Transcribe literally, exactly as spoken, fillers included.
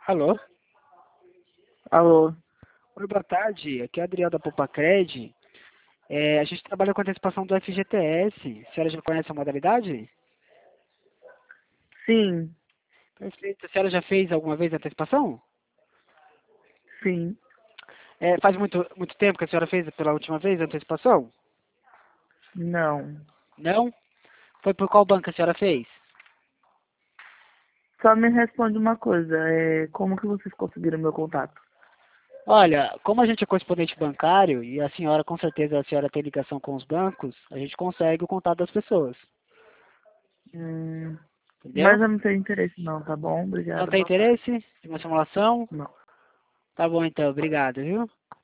Alô? Alô? Oi, boa tarde. Aqui é o Adriel da Popacred. É, a gente trabalha com antecipação do F G T S. A senhora já conhece a modalidade? Sim, Perfeito. A senhora já fez alguma vez a antecipação? sim. É, faz muito, muito tempo que a senhora fez pela última vez a antecipação? Não. Não? Foi por qual banco a senhora fez? Só me responde uma coisa, é, como que vocês conseguiram meu contato? Olha, como a gente é correspondente bancário e a senhora, com certeza, a senhora tem ligação com os bancos, a gente consegue o contato das pessoas. Hum, mas Entendeu? eu não tenho interesse não, tá bom? Não Obrigada, tem boa tarde. interesse em uma simulação? Não. Tá bom então, obrigado, viu?